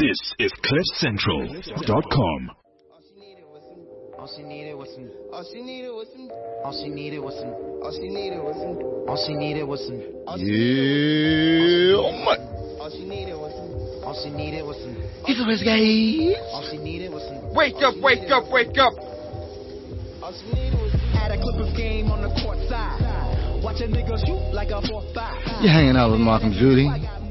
This is CliffCentral.com. All she needed was some. All she needed was some. All she needed was some. All she needed was some. All she needed was some. Yeah, man. All she needed was some. All she needed was some. It's the best, guys. All she needed was some. Wake up, wake up, wake up. All she needed was at a Clippers game on the court side. Watch a nigga shoot like a 4-5. You're hanging out with Malcolm Judy.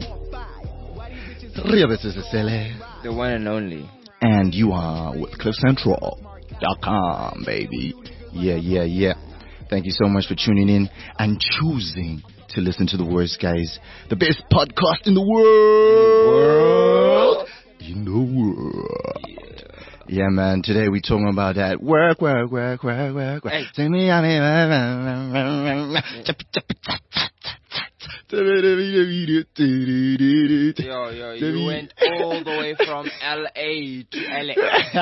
Rivers is a silly. The one and only. And you are with CliffCentral.com, baby. Yeah. Thank you so much for tuning in and choosing to listen to The Worst Guys, the best podcast in the world. In the world. Yeah, man. Today we're talking about that work. Hey. Say me, Yo, you went all the way from LA to LA.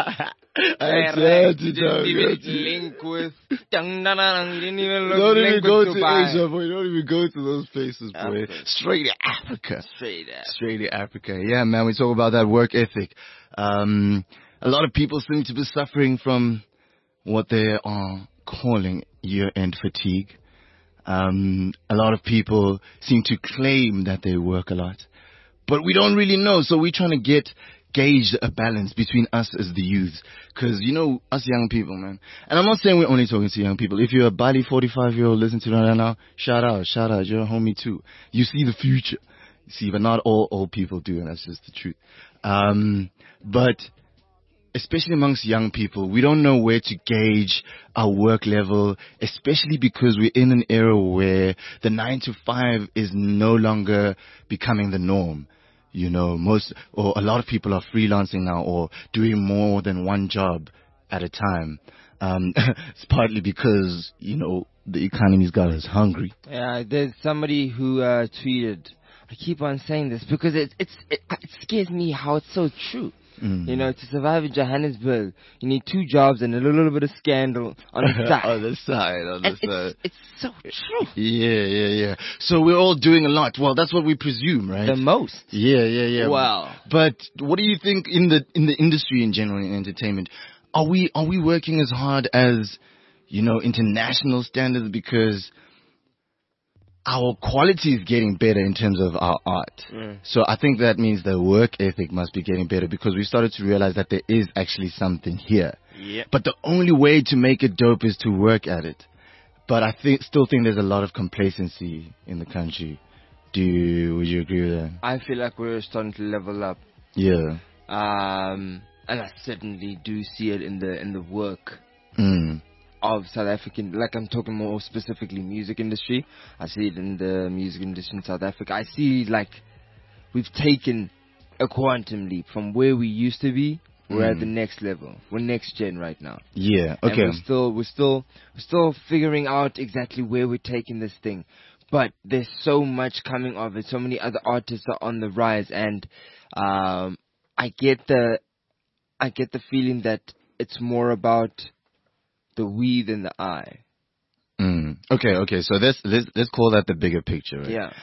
I said to didn't even go link with. You didn't even Don't even link go with to Dubai. Asia, boy. Don't even go to those places, boy. Africa. Straight to Africa. Straight up. Straight to Africa. Yeah, man. We talk about that work ethic. A lot of people seem to be suffering from what they are calling year-end fatigue. A lot of people seem to claim that they work a lot, but we don't really know. So we're trying to gauge a balance between us as the youth. Cause you know, us young people, man. And I'm not saying we're only talking to young people. If you're a Bali 45-year-old listening to me right now, shout out. You're a homie too. You see the future. You see, but not all old people do, and that's just the truth. But especially amongst young people, we don't know where to gauge our work level, especially because we're in an era where the 9 to 5 is no longer becoming the norm. You know, a lot of people are freelancing now or doing more than one job at a time. It's partly because, you know, the economy's got us hungry. Yeah, there's somebody who tweeted. I keep on saying this because it scares me how it's so true. You know, to survive in Johannesburg, you need 2 jobs and a little bit of scandal on the side. On the side. It's so true. Yeah. So we're all doing a lot. Well, that's what we presume, right? The most. Yeah. Wow. But what do you think in the industry in general, in entertainment? Are we working as hard as, you know, international standards? Because our quality is getting better in terms of our art. So I think that means the work ethic must be getting better because we started to realize that there is actually something here. Yep. But the only way to make it dope is to work at it. But I still think there's a lot of complacency in the country. Would you agree with that? I feel like we're starting to level up. Yeah. And I certainly do see it in the work of South African, like I'm talking more specifically music industry. I see it in the music industry in South Africa. I see like we've taken a quantum leap from where we used to be. We're at the next level. We're next gen right now. Yeah. Okay. And we're still figuring out exactly where we're taking this thing. But there's so much coming of it. So many other artists are on the rise, and I get the feeling that it's more about the we than the I. Okay. So let's call that the bigger picture. Right? Yeah.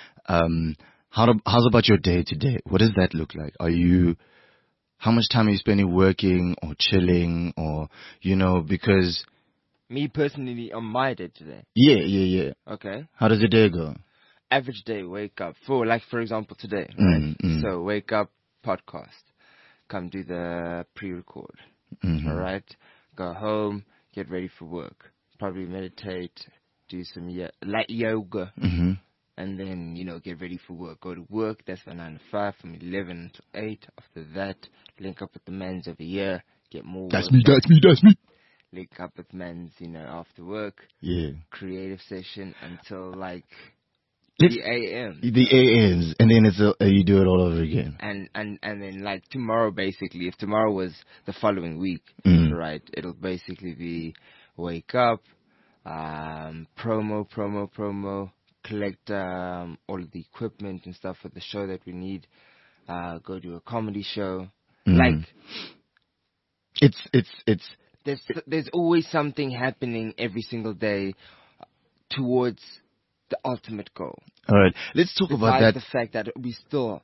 How's about your day to day? What does that look like? How much time are you spending working or chilling or, you know, because... Me personally, on my day today. Yeah. Okay. How does your day go? Average day, wake up. For example, today. Right? So wake up, podcast. Come do the pre-record. All right. Go home, get ready for work. Probably meditate, do some light yoga. And then, you know, get ready for work. Go to work. That's from 9 to 5, from 11 to 8. After that, link up with the mans over here. Get more That's work me. Link up with mans, you know, after work. Yeah. Creative session until like It's 3 a.m. The AMs, and then you do it all over again. And then like tomorrow, basically, if tomorrow was the following week, right, it'll basically be wake up, promo, collect all of the equipment and stuff for the show that we need, go do a comedy show. Like, it's there's always something happening every single day towards the ultimate goal. All right, let's talk about that. The fact that we still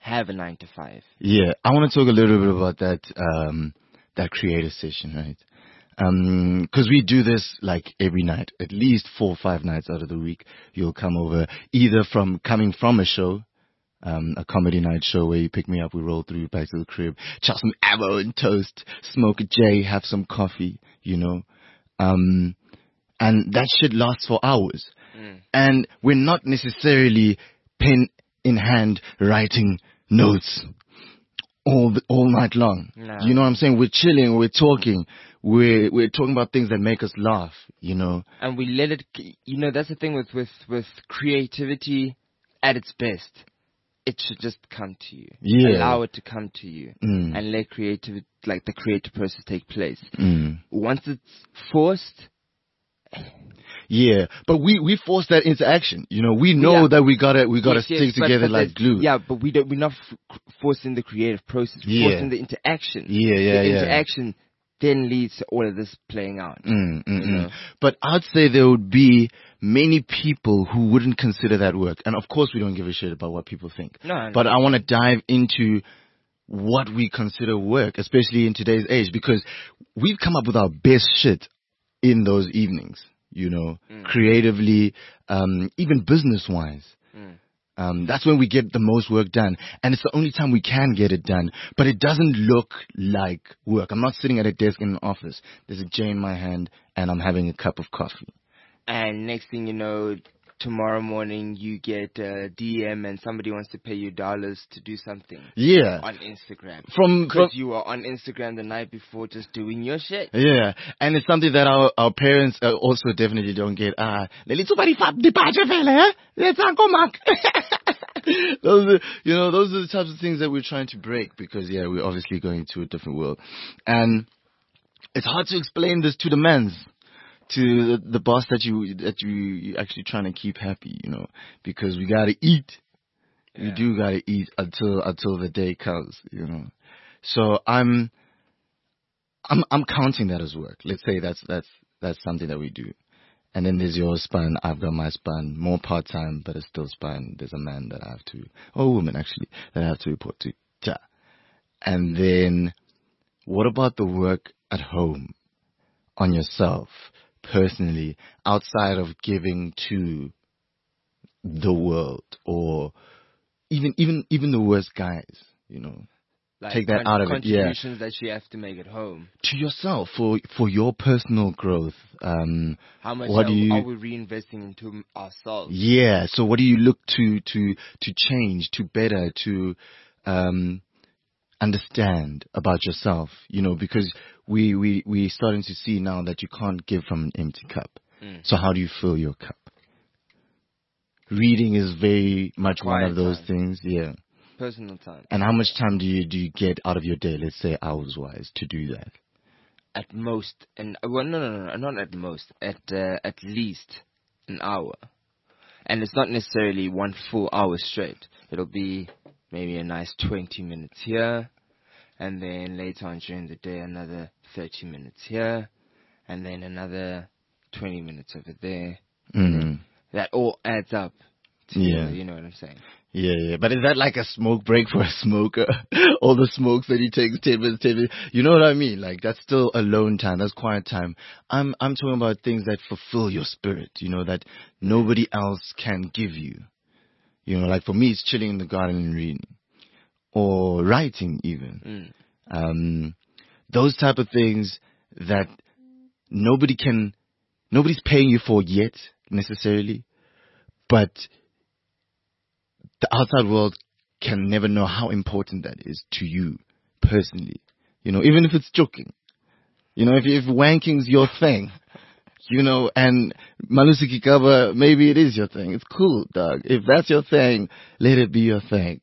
have a 9 to 5. Yeah, I want to talk a little bit about that, that creator session, right? Cause we do this like every night, at least 4 or 5 nights out of the week. You'll come over either coming from a show, a comedy night show where you pick me up, we roll through back to the crib, chop some avo and toast, smoke a J, have some coffee, and that shit lasts for hours. And we're not necessarily pen in hand writing notes all night long. No. You know what I'm saying? We're chilling, we're talking, we're talking about things that make us laugh, And we let it, that's the thing with creativity at its best. It should just come to you. Yeah. Allow it to come to you. And let creativity, like the creative process take place. Once it's forced. Yeah, but we force that into action. We know that we gotta stick together like glue. Yeah, but we're not forcing the creative process. We're forcing the interaction. Yeah. The interaction then leads to all of this playing out. But I'd say there would be many people who wouldn't consider that work. And of course we don't give a shit about what people think. No. But I want to dive into what we consider work, especially in today's age, because we've come up with our best shit in those evenings, creatively, even business-wise. That's when we get the most work done. And it's the only time we can get it done. But it doesn't look like work. I'm not sitting at a desk in an office. There's a J in my hand and I'm having a cup of coffee. And next thing you know, tomorrow morning you get a DM and somebody wants to pay you dollars to do something. Yeah. On Instagram. Because you were on Instagram the night before just doing your shit. Yeah. And it's something that our parents also definitely don't get. Those are the types of things that we're trying to break because, we're obviously going to a different world. And it's hard to explain this to the mans. To the boss that you actually trying to keep happy, because we gotta eat. Yeah. We do gotta eat until the day comes, So I'm counting that as work. Let's say that's something that we do. And then there's your span, I've got my span, more part-time, but it's still span. There's a man that I have to, or a woman actually, that I have to report to. Ja. And then what about the work at home on yourself? Personally, outside of giving to the world or even the worst guys, like take that out of it. Yeah, contributions that you have to make at home to yourself for your personal growth. How much are we reinvesting into ourselves? Yeah. So what do you look to change, to better, to understand about yourself? Because we starting to see now that you can't give from an empty cup. So how do you fill your cup? Reading is very much one of those things. Yeah. Personal time. And how much time do you get out of your day? Let's say hours-wise to do that. At most, no, not at most. At least an hour. And it's not necessarily 1 full hour straight. It'll be maybe a nice 20 minutes here. And then later on during the day, another 30 minutes here. And then another 20 minutes over there. That all adds up together, you know what I'm saying? Yeah. But is that like a smoke break for a smoker? All the smokes that he takes, 10 minutes. You know what I mean? Like, that's still alone time. That's quiet time. I'm talking about things that fulfill your spirit, that nobody else can give you. Like for me, it's chilling in the garden and reading. Or writing even. Those type of things that nobody's paying you for yet, necessarily. But the outside world can never know how important that is to you personally. Even if it's joking. If wanking's your thing, and Malusi Kikaba, maybe it is your thing. It's cool, dog. If that's your thing, let it be your thing.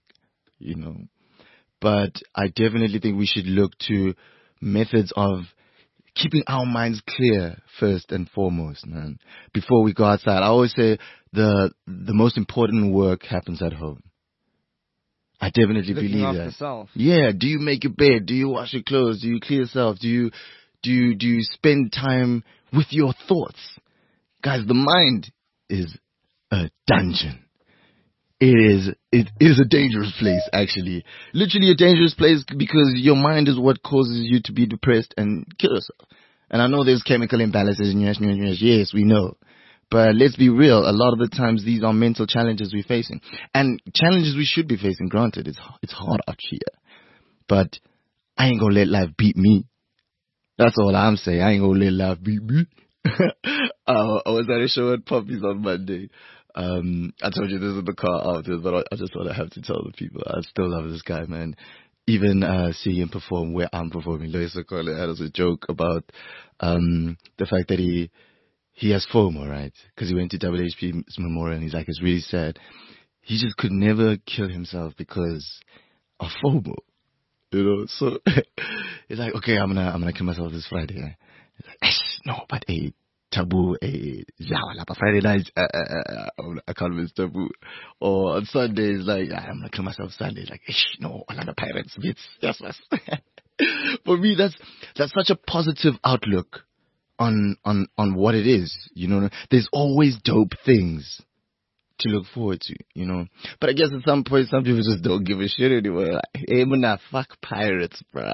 But I definitely think we should look to methods of keeping our minds clear first and foremost, man. Before we go outside, I always say the most important work happens at home. I definitely believe that. Yourself. Yeah. Do you make your bed? Do you wash your clothes? Do you clean yourself? Do you spend time with your thoughts? Guys, the mind is a dungeon. it is a dangerous place, actually. Literally a dangerous place, because your mind is what causes you to be depressed and kill yourself. And I know there's chemical imbalances, yes, we know. But let's be real, a lot of the times these are mental challenges we're facing. And challenges we should be facing, granted, it's hard out here. But I ain't gonna let life beat me. That's all I'm saying. I ain't gonna let life beat me. I was at a show at Puppies on Monday. I told you this in the car after, but I just want to have to tell the people. I still love this guy, man. Even seeing him perform where I'm performing. Lois Okole had us a joke about the fact that he has FOMO, right? Because he went to WHP's memorial and he's like, it's really sad. He just could never kill himself because of FOMO. You know, so he's like, okay, I'm gonna kill myself this Friday. He's like, no, but taboo, Friday night, I can't miss taboo. Or on Sunday, it's like, I'm gonna kill myself Sunday. It's like, no, another pirates bits. Yes. For me, that's such a positive outlook on what it is. You know, there's always dope things to look forward to, you know. But I guess at some point, some people just don't give a shit anymore. Like, hey, man, fuck pirates, bruh.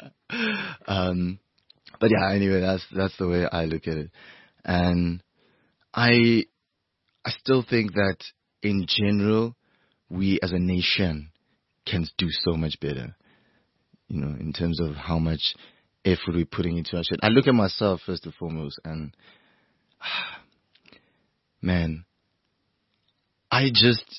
But yeah, anyway, that's the way I look at it. And I still think that in general, we as a nation can do so much better, you know, in terms of how much effort we're putting into our shit. I look at myself first and foremost, and man, I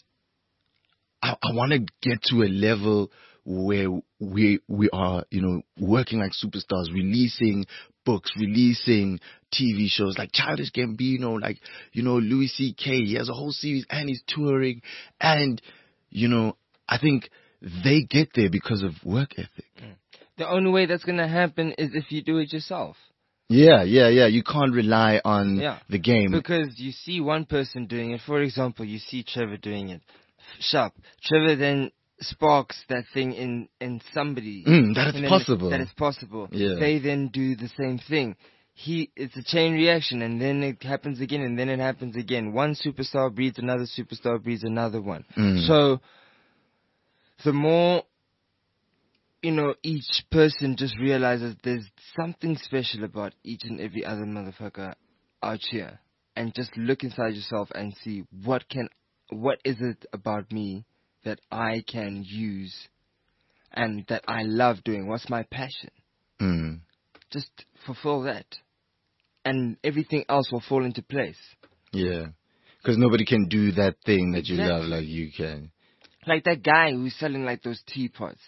want to get to a level where we are, you know, working like superstars, releasing books, releasing TV shows like Childish Gambino, like, you know, Louis C.K. He has a whole series and he's touring. And, you know, I think they get there because of work ethic. The only way that's going to happen is if you do it yourself. Yeah. You can't rely on the game. Because you see one person doing it. For example, you see Trevor doing it. Sharp. Trevor then sparks that thing in somebody. That is possible. That is possible. Yeah. They then do the same thing. It's a chain reaction, and then it happens again, and then it happens again. One superstar breeds another superstar breeds another one. So the more, you know, each person just realizes there's something special about each and every other motherfucker out here, and just look inside yourself and see what is it about me that I can use and that I love doing. What's my passion? Just fulfill that, and everything else will fall into place. Yeah, because nobody can do that thing that you love like you can. Like that guy who's selling like those teapots.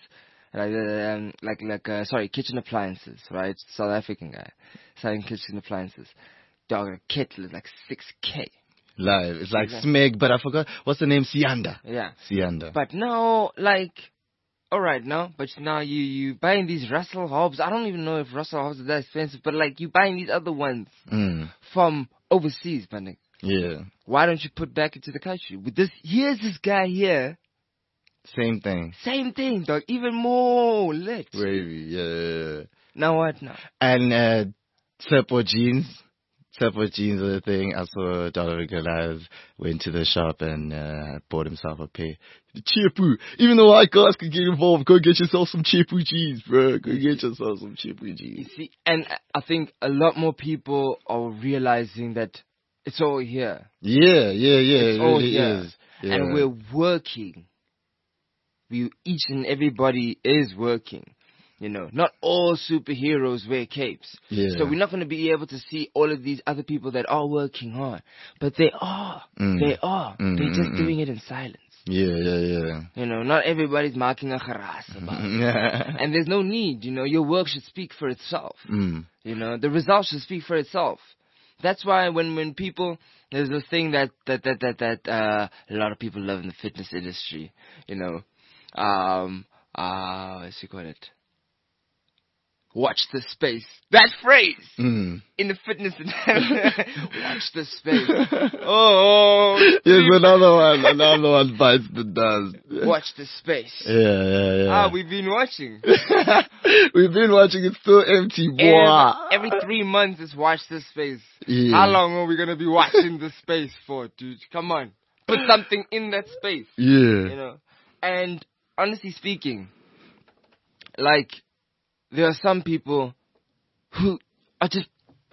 Kitchen appliances, right? South African guy selling kitchen appliances. Dog, a kettle is like 6K. Live. It's like Smeg, but I forgot. What's the name? Sianda. Yeah. Sianda. But now, like, alright now, but now you buying these Russell Hobbs. I don't even know if Russell Hobbs is that expensive, but like you buying these other ones from overseas, man. Yeah. Why don't you put back into the country? With this, here's this guy here. Same thing, dog. Even more lit. Wavy, yeah. Now what now? And Tsepo jeans are the thing. I saw Donovan Goliath went to the shop and bought himself a pair. Cheapu. Even though white guys could get involved, go get yourself some Cheapu jeans, bro. Go get yourself some Cheapu jeans. You see, and I think a lot more people are realizing that it's all here. Yeah. It's all really here. Is. Yeah. And we're working. Each and everybody is working. You know, not all superheroes wear capes. Yeah. So we're not going to be able to see all of these other people that are working hard. But they are. They are. They're just doing it in silence. Yeah. You know, not everybody's marking a haras about it. And there's no need, you know, your work should speak for itself. You know, the results should speak for itself. That's why when people, there's this thing that a lot of people love in the fitness industry, you know. What's you call it? Watch the space. That phrase in the fitness. Watch the space. Here's another one bites the dust. Watch the space. Yeah. We've been watching. We've been watching. It's still empty, boy. Every 3 months is watch this space. Yeah. How long are we gonna be watching the space for, dude? Come on. put something in that space. Yeah. You know? And honestly speaking, like, there are some people who are just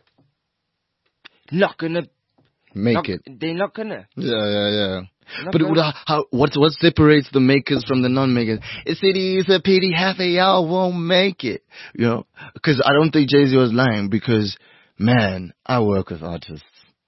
not gonna make it. They're not gonna. Yeah. But what separates the makers from the non-makers? It's a pity half of y'all won't make it. You know, because I don't think Jay-Z was lying. Because man, I work with artists.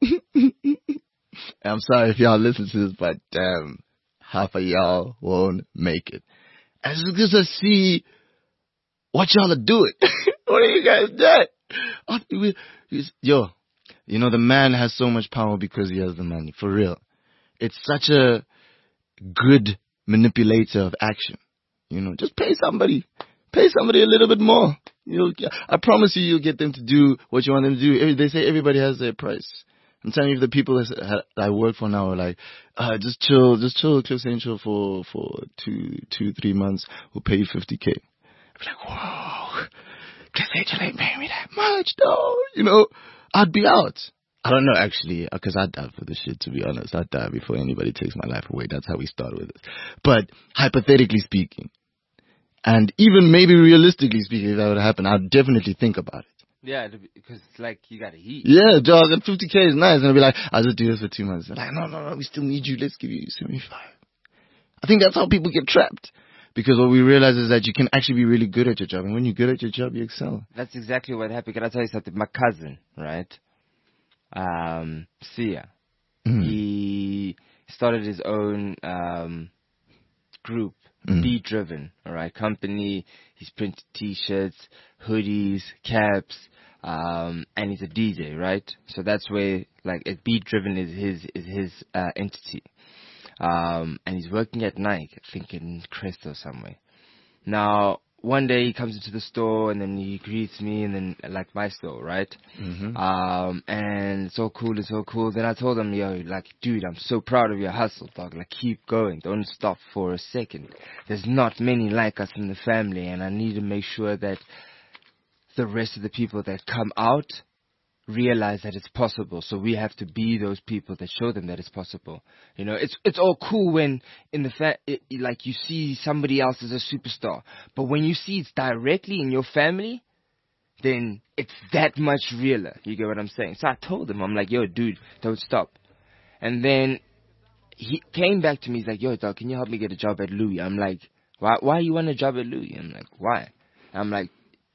I'm sorry if y'all listen to this, but damn, half of y'all won't make it. And it's just to see what y'all are doing. What are you guys doing? Yo, you know, the man has so much power because he has the money. For real. It's such a good manipulator of action. You know, just pay somebody a little bit more. I promise you'll get them to do what you want them to do. They say everybody has their price. I'm telling you, the people that I work for now are like, just chill Cliff Central for 2-3 months. We'll pay you $50K. I'm like, whoa, Cliff Central ain't paying me that much, though. You know, I'd be out. I don't know, actually, because I'd die for this shit, to be honest. I'd die before anybody takes my life away. That's how we start with it. But hypothetically speaking, and even maybe realistically speaking, if that would happen, I'd definitely think about it. Yeah, because it's like you got to eat. Yeah, dog, and $50K is nice. And I'll be like, I'll just do this for 2 months. They're like, no, we still need you. Let's give you 75. I think that's how people get trapped. Because what we realize is that you can actually be really good at your job. And when you're good at your job, you excel. That's exactly what happened. Can I tell you something? My cousin, right? Sia. He started his own group, Be Driven, all right, company. He's printed T-shirts, hoodies, caps, and he's a DJ, right? So that's where, like, Be Driven is his entity, and he's working at Nike, I think in Crest or somewhere. Now, one day he comes into the store and then he greets me and then, like, my store, right? And it's so cool. Then I told him, yo, like, dude, I'm so proud of your hustle, dog. Like, keep going. Don't stop for a second. There's not many like us in the family, and I need to make sure that the rest of the people that come out realize that it's possible. So we have to be those people that show them that it's possible. You know, it's all cool when in the like you see somebody else as a superstar, but when you see it's directly in your family, then it's that much realer. You get what I'm saying? So I told him, I'm like, yo, dude, don't stop. And then he came back to me. He's like, yo, dog, can you help me get a job at Louis? I'm like, why you want a job at Louis? I'm like, why? I'm like,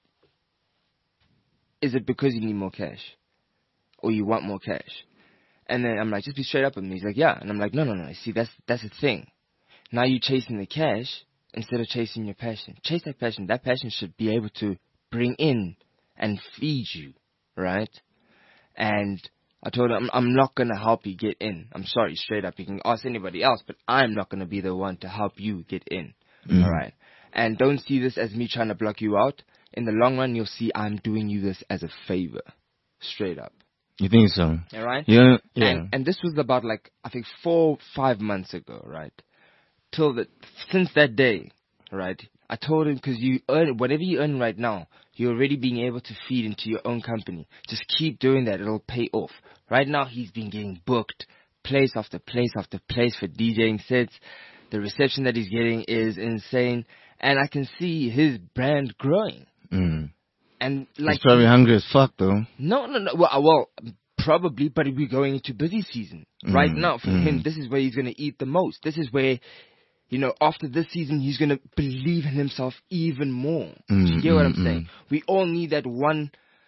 is it because you need more cash? Or you want more cash? And then I'm like, just be straight up with me. He's like, yeah. And I'm like, no. See, that's the thing. Now you're chasing the cash instead of chasing your passion. Chase that passion. That passion should be able to bring in and feed you, right? And I told him, I'm not going to help you get in. I'm sorry, straight up. You can ask anybody else, but I'm not going to be the one to help you get in, all right? And don't see this as me trying to block you out. In the long run, you'll see I'm doing you this as a favor, straight up. You think so? All right? Yeah. And this was about, like, I think 4-5 months ago, right? Since that day, right? I told him, because you earn whatever you earn right now, you're already being able to feed into your own company. Just keep doing that; it'll pay off. Right now, he's been getting booked, place after place after place for DJing sets. The reception that he's getting is insane, and I can see his brand growing. And like, he's probably hungry as fuck, though. No. Well, probably, but we're going into busy season. Right now, for him, this is where he's going to eat the most. This is where, you know, after this season, he's going to believe in himself even more. Do you get what I'm saying? We all need that one,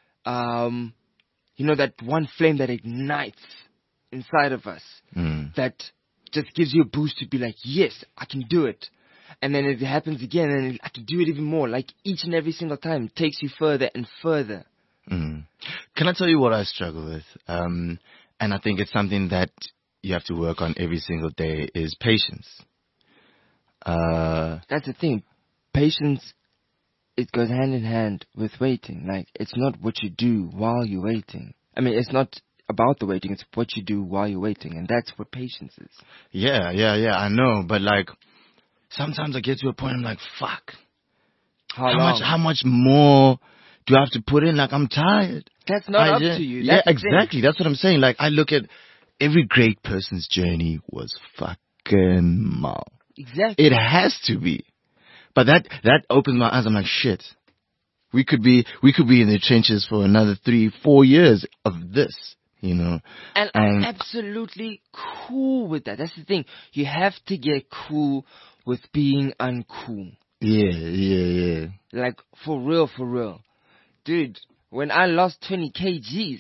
that one flame that ignites inside of us. That just gives you a boost to be like, yes, I can do it. And then it happens again, and I can do it even more. Like, each and every single time, it takes you further and further. Can I tell you what I struggle with? And I think it's something that you have to work on every single day, is patience. That's the thing. Patience, it goes hand in hand with waiting. Like, it's not what you do while you're waiting. I mean, it's not about the waiting, it's what you do while you're waiting. And that's what patience is. Yeah, I know. But, like, sometimes I get to a point, I'm like, fuck. How much more do I have to put in? Like, I'm tired. That's not up to you. Yeah, exactly. That's what I'm saying. Like, I look at every great person's journey was fucking mal. Exactly. It has to be. But that opened my eyes. I'm like, shit. We could be in the trenches for another 3-4 years of this, you know. And I'm absolutely cool with that. That's the thing. You have to get cool with being uncool. Yeah. Like, for real. Dude, when I lost 20 kgs,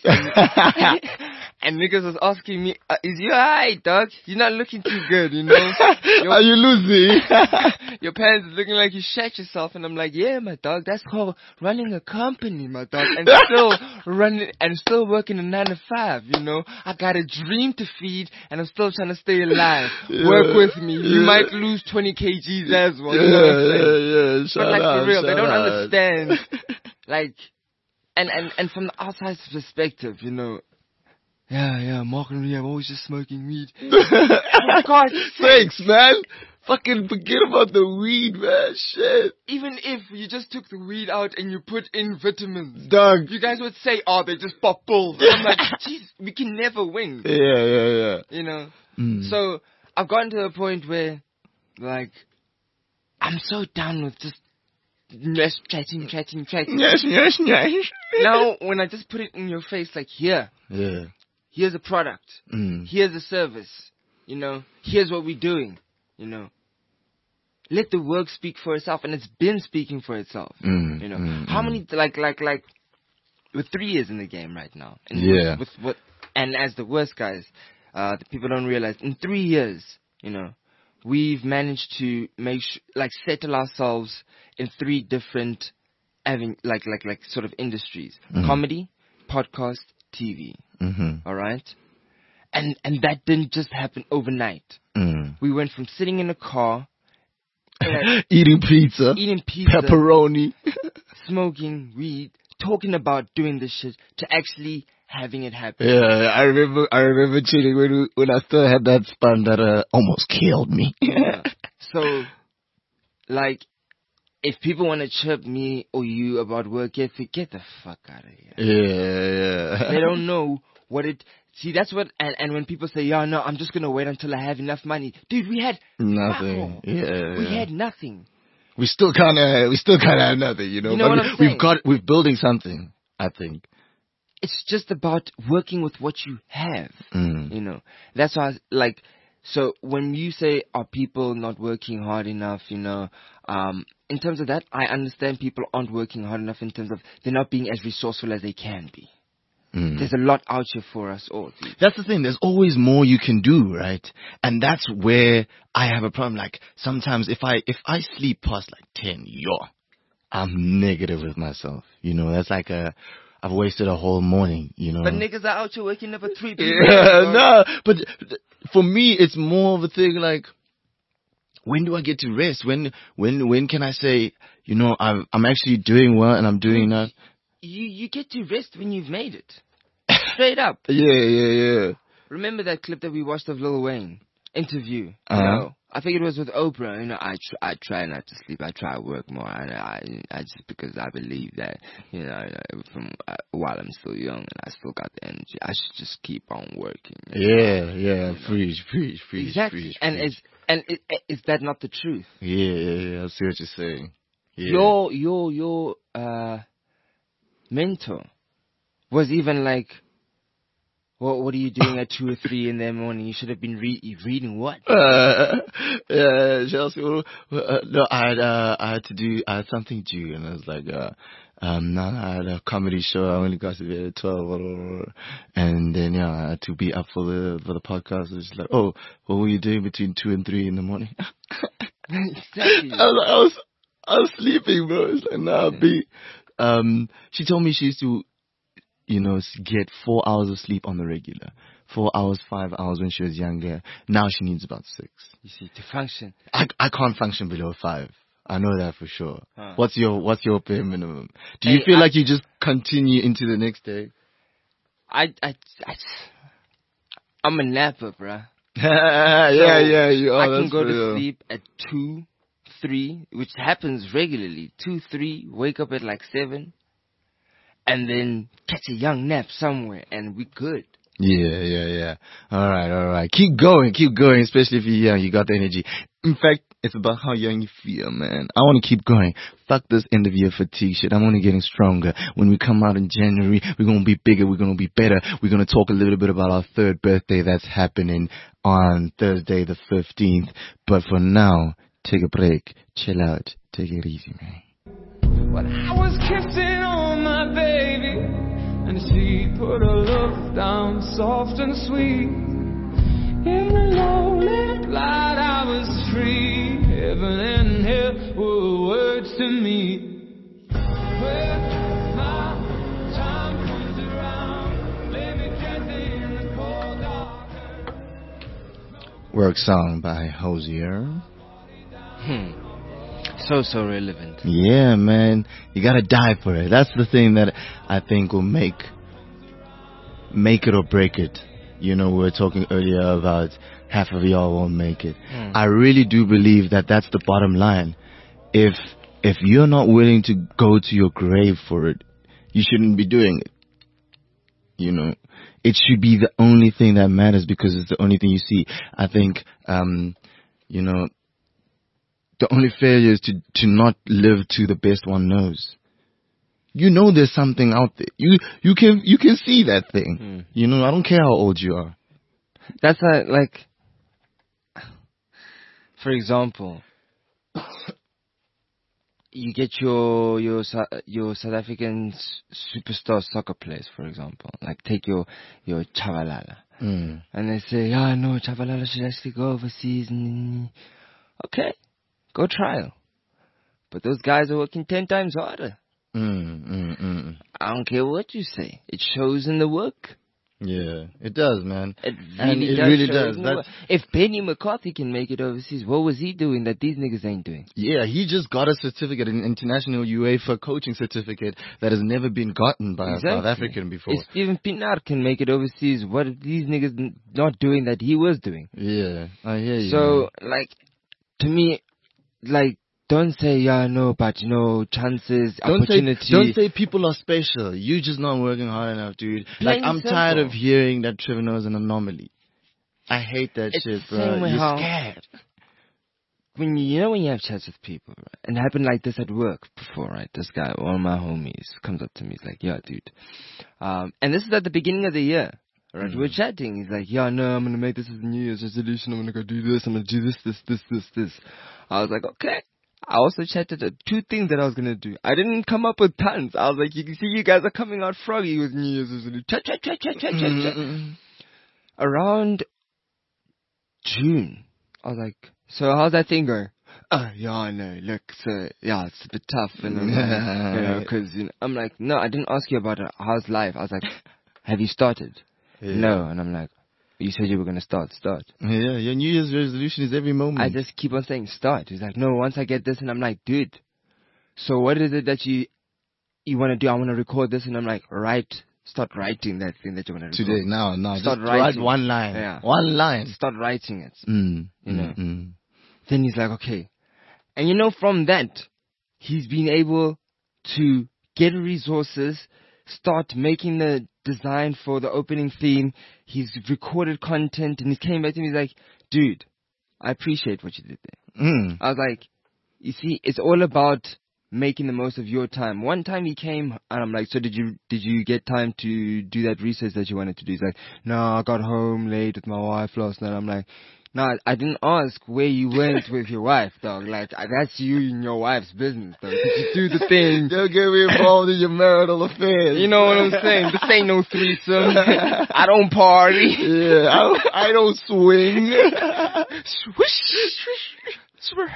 and niggas was asking me, is you alright, dog? You're not looking too good, you know? Are you losing? Your pants looking like you shat yourself. And I'm like, yeah, my dog, that's called running a company, my dog. And still working a 9 to 5, you know? I got a dream to feed, and I'm still trying to stay alive. Yeah. Work with me. You might lose 20 kgs as well. You know what I'm saying? But like, for real, they don't understand. Like, and from the outside perspective, you know, Mark and me, I'm always just smoking weed. For God's sakes, man. Fucking forget about the weed, man. Shit. Even if you just took the weed out and you put in vitamins, dog, you guys would say, they just pop pills. I'm like, jeez, we can never win. Yeah. You know? So, I've gotten to a point where, like, I'm so done with just chatting. Yes. Now, when I just put it in your face, like, here's a product. Here's a service. You know, here's what we're doing. You know, let the work speak for itself, and it's been speaking for itself. You know, how many like with 3 years in the game right now, and with what, and as the worst guys, the people don't realize in 3 years, you know, we've managed to settle ourselves in 3 different sort of industries: comedy, podcast, TV. All right, and that didn't just happen overnight. We went from sitting in a car, eating pizza, pepperoni, smoking weed, talking about doing this shit, to actually having it happen. Yeah, I remember chilling when I still had that spun that almost killed me. Yeah. So, like, if people want to chirp me or you about work ethic, get the fuck out of here. Yeah. They don't know what it... See, that's what... And when people say, no, I'm just going to wait until I have enough money. Dude, we had nothing. Yeah. We had nothing. We still kind of have nothing, you know. You know what I'm saying? We're building something, I think. It's just about working with what you have, you know. That's why, so when you say, are people not working hard enough, you know, in terms of that, I understand people aren't working hard enough in terms of they're not being as resourceful as they can be. There's a lot out here for us all. Dude. That's the thing. There's always more you can do, right? And that's where I have a problem. Like, sometimes if I sleep past 10, I'm negative with myself. You know, that's like I've wasted a whole morning, you know. But niggas are out here waking up at 3 p.m. No, but for me, it's more of a thing like, when do I get to rest? When can I say, you know, I'm actually doing well and I'm doing enough? You get to rest when you've made it. Straight up. Yeah. Remember that clip that we watched of Lil Wayne interview? You know, I think it was with Oprah. You know, I try not to sleep. I try to work more. I just because I believe that, you know, from while I'm still young and I still got the energy, I should just keep on working. Yeah. Preach. Exactly. Preach. Is that not the truth? Yeah. I see what you're saying. Yeah. Your mentor was even like, what are you doing at 2 or 3 in the morning? You should have been reading what? Yeah, Chelsea. No, I had something due, and I was like, no, I had a comedy show. I only got to bed at 12, and then I had to be up for the podcast. It was like, what were you doing between 2 and 3 in the morning? Exactly. I was sleeping, bro. It's like, nah, B. She told me she used to, you know, get 4 hours of sleep on the regular. 4 hours, 5 hours when she was younger. Now she needs about 6. You see, to function. I can't function below 5. I know that for sure. What's your bare minimum? Do you feel like you just continue into the next day? I'm a napper, bruh. Yeah, you are. I can go to sleep at 2, 3, which happens regularly. 2, 3, wake up at 7, and then catch a young nap somewhere, and we good. Yeah. All right. Keep going, especially if you're young, you got the energy. In fact, it's about how young you feel, man. I want to keep going. Fuck this end of year fatigue shit. I'm only getting stronger. When we come out in January, we're going to be bigger, we're going to be better. We're going to talk a little bit about our third birthday that's happening on Thursday the 15th. But for now, take a break, chill out, take it easy, man. When I was kissing on my baby, and she put her love down soft and sweet. In the lonely light I was free. Heaven and hell were words to me. When my time comes around, let me get in the cold dark. Work song by Hosier. So relevant. Yeah, man. You gotta die for it. That's the thing that I think will make it or break it. You know, we were talking earlier about half of y'all won't make it. I really do believe that that's the bottom line. If you're not willing to go to your grave for it, you shouldn't be doing it. You know, it should be the only thing that matters because it's the only thing you see. I think, you know, the only failure is to not live to the best one knows. You know there's something out there. You can see that thing. You know, I don't care how old you are. That's like, for example, you get your South African superstar soccer players, for example. Like take your Chabalala. And they say, no, Chabalala should actually go overseas. Okay. Go trial. But those guys are working 10 times harder. I don't care what you say. It shows in the work. Yeah, it does, man. It really does. If Benny McCarthy can make it overseas, what was he doing that these niggas ain't doing? Yeah, he just got a certificate, an international UEFA coaching certificate that has never been gotten by a South African before. If Steven Pienaar can make it overseas, what are these niggas not doing that he was doing? Yeah, I hear you. So, like, to me, like, don't say, but, chances, opportunity. Don't say people are special. You just not working hard enough, dude. Like, I'm tired of hearing that Trevor Noah is an anomaly. I hate that shit, bro. You're scared. When you have chats with people, right? And it happened like this at work before, right? This guy, one of my homies, comes up to me. He's like, yeah, dude. And this is at the beginning of the year. Right, we're chatting. He's like, I'm going to make this as a New Year's resolution. I'm going to go do this. I'm going to do this. I was like, okay. I also chatted 2 things that I was going to do. I didn't come up with tons. I was like, you can see you guys are coming out froggy with New Year's resolution. Chat. Around June, I was like, so how's that thing going? I know. Look, so, it's a bit tough. And because I'm like, no, I didn't ask you about it. How's life? I was like, have you started? Yeah. No. And I'm like, you said you were going to start. Yeah, your New Year's resolution is every moment. I just keep on saying start. He's like, no, once I get this. And I'm like, dude, so what is it that you want to do? I want to record this. And I'm like, start writing that thing that you want to record. Today, now. Start just write one line. Yeah. One line. Start writing it. Then he's like, okay. And from that, he's been able to get resources, start making the design for the opening theme. He's recorded content, and he came back to me. He's like, dude, I appreciate what you did there. I was like, you see, it's all about making the most of your time. One time he came, and I'm like, so did you get time to do that research that you wanted to do? He's like, no, I got home late with my wife last night. I'm like, no, I didn't ask where you went with your wife, dog. Like, that's you and your wife's business, dog. You do the thing. Don't get me involved in your marital affairs. You know what I'm saying? This ain't no threesome. I don't party. Yeah, I don't swing. Swish.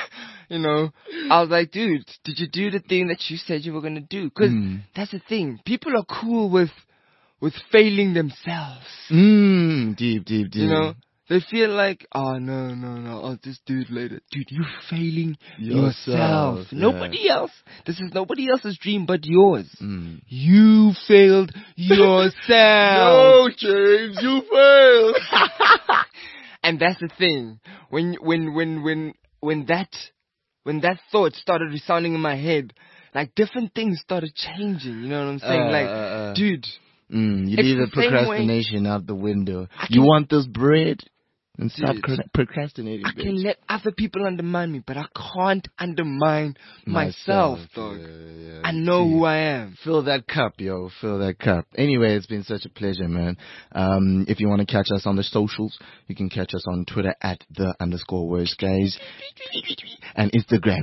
I was like, dude, did you do the thing that you said you were going to do? Because that's the thing. People are cool with failing themselves. Deep. They feel like, oh, no, I'll just do it later. Dude, you're failing yourself. Yeah. Nobody else. This is nobody else's dream but yours. You failed yourself. No, James, you failed. And that's the thing. When that thought started resounding in my head, like different things started changing. You know what I'm saying? Dude, You leave the procrastination out the window. You want this bread? And stop procrastinating. I can let other people undermine me, but I can't undermine myself, dog. Yeah. I know who I am. Fill that cup, yo. Fill that cup. Anyway, it's been such a pleasure, man. If you want to catch us on the socials, you can catch us on Twitter at @the_worstguys and Instagram.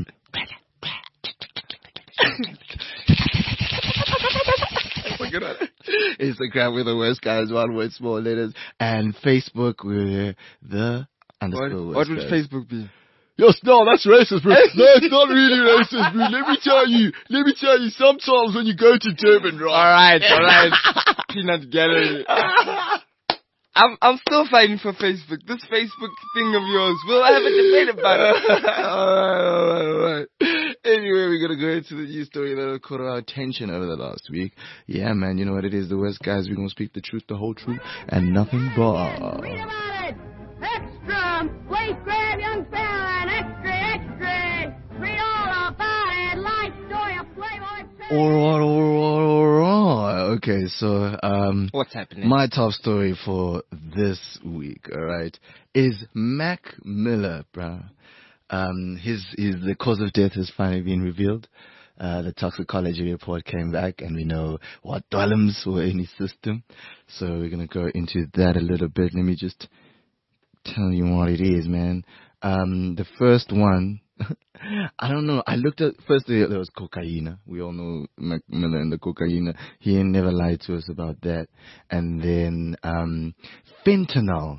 Instagram with the worst guys, one word, small letters, and Facebook with the _worst. What would Facebook be? Yes, no, that's racist, bro. No, it's not really racist, bro. Let me tell you, sometimes when you go to Durban, right? Alright. Peanut gallery. I'm still fighting for Facebook. This Facebook thing of yours, we'll have a debate about it. Alright. Anyway, we're gonna go into the news story that caught our attention over the last week. Yeah, man, you know what it is, the West guys. We're gonna speak the truth, the whole truth, and nothing but. Read about it! Extra! Please grab young fella and extra! Read all about it! Life story of Playboy. Alright. Okay, so, what's happening? My top story for this week, alright, is Mac Miller, bruh. The cause of death has finally been revealed. The toxicology report came back and we know what dwellums were in his system. So we're going to go into that a little bit. Let me just tell you what it is, man. The first one, I don't know. I looked at, first there was cocaine. We all know Mac Miller and the cocaine. He ain't never lied to us about that. And then, fentanyl.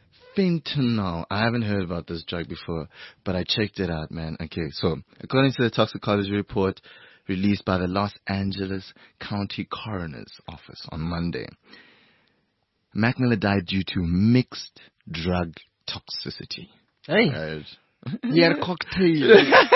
I haven't heard about this drug before, but I checked it out, man. Okay, so according to the toxicology report released by the Los Angeles County Coroner's Office on Monday, Mac Miller died due to mixed drug toxicity. Hey, he had a cocktail.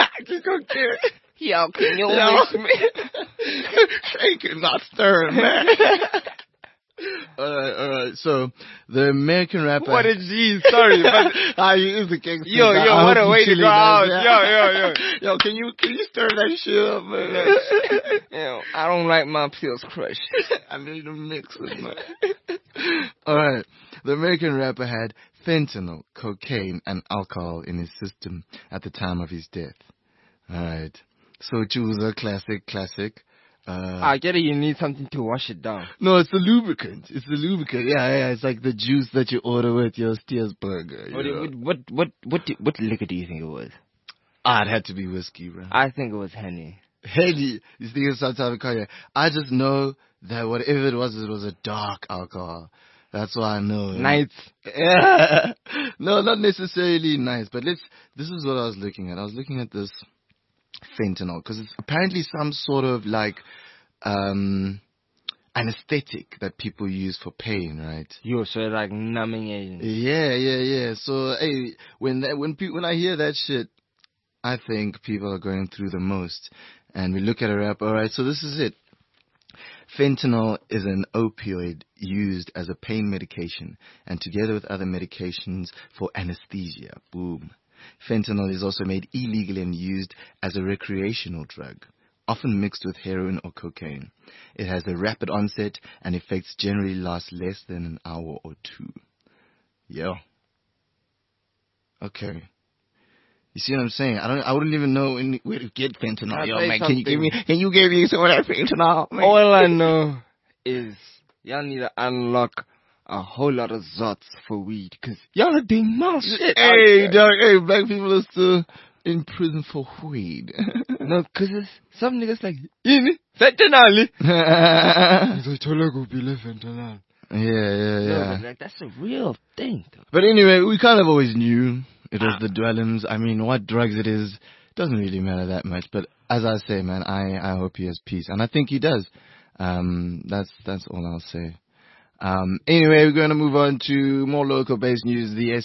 Yo, can you mix me? Shake it, not stir, man. Alright. So, the American rapper. What a G, sorry, but he is the gangster. Yo, what a way to go out. Yo, can you stir that shit up, man? Yo, I don't like my pills crushed. I need to mix it, man. Alright. The American rapper had fentanyl, cocaine, and alcohol in his system at the time of his death. Alright. So, Juicer, classic. I get it, you need something to wash it down. No, it's the lubricant. Yeah, it's like the juice that you order with your Steers burger. What liquor do you think it was? It had to be whiskey, bro. I think it was Henny. You think it's some type of cognac? I just know that whatever it was a dark alcohol. That's why I know. Nice. Yeah. No, not necessarily nice, but this is what I was looking at. I was looking at this fentanyl because it's apparently some sort of like anesthetic that people use for pain, right? So like numbing agent. Yeah. So hey, when I hear that shit, I think people are going through the most. And we look at a rap. All right, so this is it. Fentanyl is an opioid used as a pain medication and together with other medications for anesthesia. Boom. Fentanyl is also made illegally and used as a recreational drug, often mixed with heroin or cocaine. It has a rapid onset and effects generally last less than an hour or two. Yeah. Okay. You see what I'm saying? I wouldn't even know where to get fentanyl. Yo, man, can you give me some of that fentanyl? Man? All I know is y'all need to unlock a whole lot of zots for weed, cause y'all are doing more shit. Hey, dog, black people are still in prison for weed. No, cause some niggas like, fentanyl. Fentanyl. Yeah. No, but that's a real thing, though. But anyway, we kind of always knew it was the dwellums. I mean, what drugs it is doesn't really matter that much. But as I say, man, I hope he has peace, and I think he does. That's all I'll say. Anyway, we're going to move on to more local-based news. The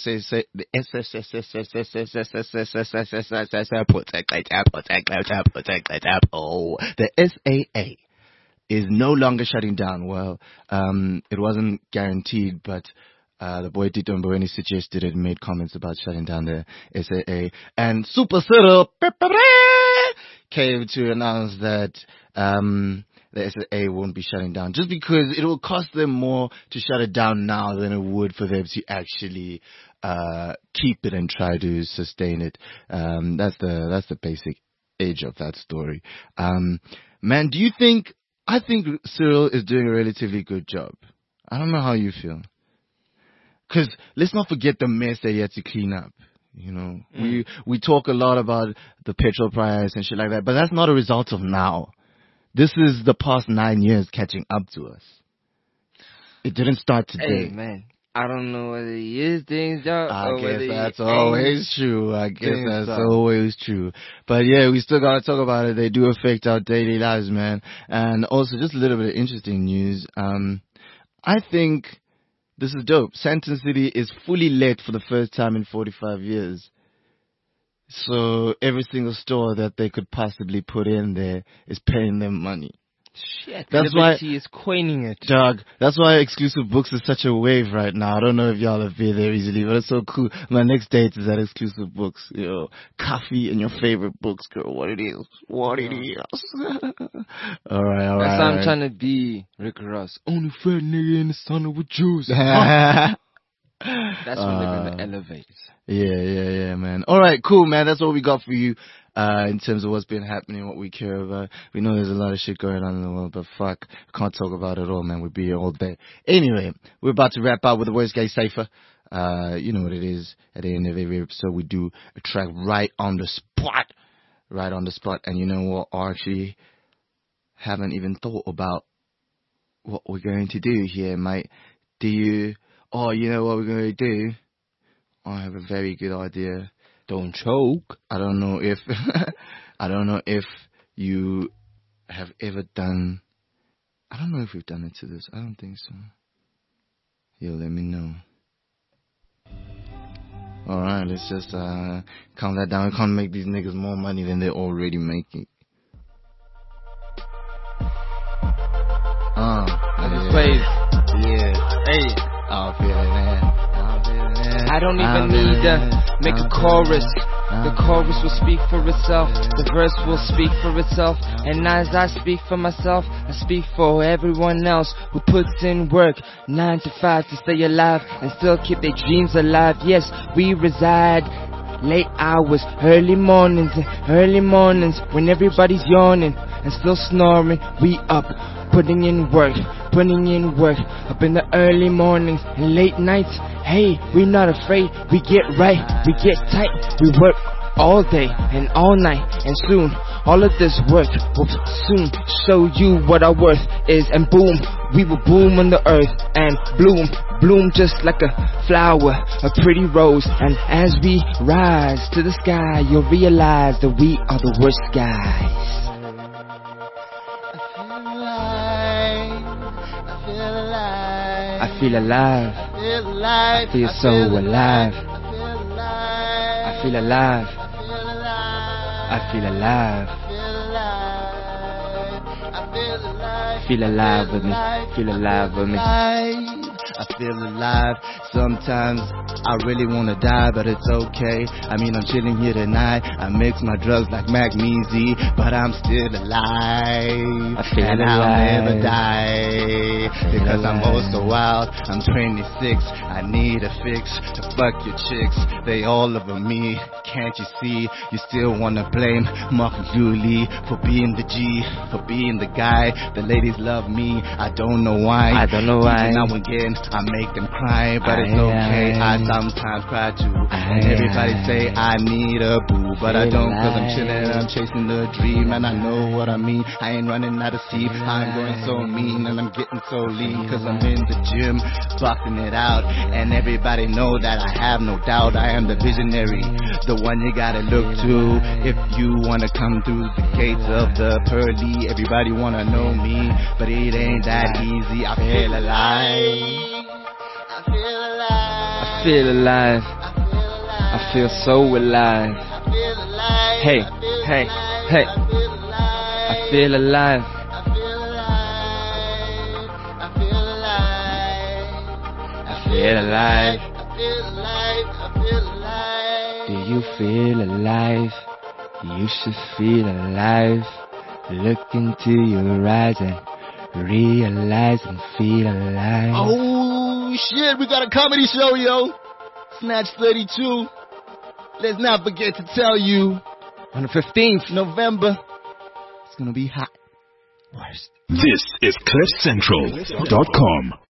SAA is no longer shutting down. Well, it wasn't guaranteed, but the boy Tito Mboweni suggested it and made comments about shutting down the SAA. And Super Cyril came to announce that the SAA won't be shutting down, just because it will cost them more to shut it down now than it would for them to actually keep it and try to sustain it. That's the basic age of that story. Man, do you think? I think Cyril is doing a relatively good job. I don't know how you feel. Because let's not forget the mess that he had to clean up. You know, we talk a lot about the petrol price and shit like that, but that's not a result of now. This is the past 9 years catching up to us. It didn't start today. Hey, man. I don't know whether he is doing his job I or guess whether that's he always true. I guess doing that's stuff. always true. But yeah, we still gotta talk about it. They do affect our daily lives, man. And also, just a little bit of interesting news. I think this is dope. Sandton City is fully let for the first time in 45 years. So every single store that they could possibly put in there is paying them money. Shit, That's why Liberty is coining it. Doug, that's why Exclusive Books is such a wave right now. I don't know if y'all have been there easily, but it's so cool. My next date is at Exclusive Books. You know, coffee and your favorite books, girl. What it is. All right. That's how I'm trying to be Rick Ross. Only fat nigga in the sun with juice. That's when they're gonna elevate. Yeah, man. All right, cool, man. That's what we got for you in terms of what's been happening, what we care about. We know there's a lot of shit going on in the world, but fuck, can't talk about it all, man. We'd be here all day. Anyway, we're about to wrap up with the Worst Gay Cypher. You know what it is. At the end of every episode, we do a track right on the spot. And you know what? I actually haven't even thought about what we're going to do here, mate. Do you... Oh, you know what we're going to do? I have a very good idea. Don't choke. I don't know if you have ever done... I don't know if we've done it to this. I don't think so. Yo, let me know. Alright, let's just count that down. We can't make these niggas more money than they're already making. Wave. Yeah. Hey. I feel it, man. I don't even need to make a chorus. The chorus will speak for itself. The verse will speak for itself. And as I speak for myself, I speak for everyone else who puts in work 9 to 5 to stay alive and still keep their dreams alive. Yes, we reside late hours, early mornings when everybody's yawning and still snoring. We up, putting in work up in the early mornings and late nights. Hey, we're not afraid, we get right, we get tight, we work all day and all night, and soon all of this work will soon show you what our worth is, and boom, we will boom on the earth and bloom just like a flower, a pretty rose. And as we rise to the sky, you'll realize that we are the worst guys. I feel alive. I feel so alive. I feel alive. I feel alive. Feel alive with me. Feel alive with me. I feel alive. Sometimes I really wanna die, but it's okay. I mean, I'm chilling here tonight. I mix my drugs like magnesium, but I'm still alive. And I'll never die because I'm oh so wild. I'm 26. I need a fix to fuck your chicks. They all over me. Can't you see? You still wanna blame Mark Julie for being the G, for being the guy. The ladies love me. I don't know why. Now and again I make them cry, but it's okay. I sometimes cry too. And everybody say I need a boo, but I don't, cause I'm chilling, I'm chasing the dream, and I know what I mean. I ain't running out of steam. I'm going so mean and I'm getting so lean, cause I'm in the gym boxing it out, and everybody know that I have no doubt. I am the visionary, the one you gotta look to if you wanna come through the gates of the pearly. Everybody wanna know me, but it ain't that easy. I feel alive. I feel alive. I feel so alive. Hey. I feel alive. I feel alive. Do you feel alive? You should feel alive. Look into your eyes and realize and feel alive. Oh shit, we got a comedy show, yo. Snatch 32. Let's not forget to tell you, on the 15th November, it's gonna be hot. Worst. This is CliffCentral.com.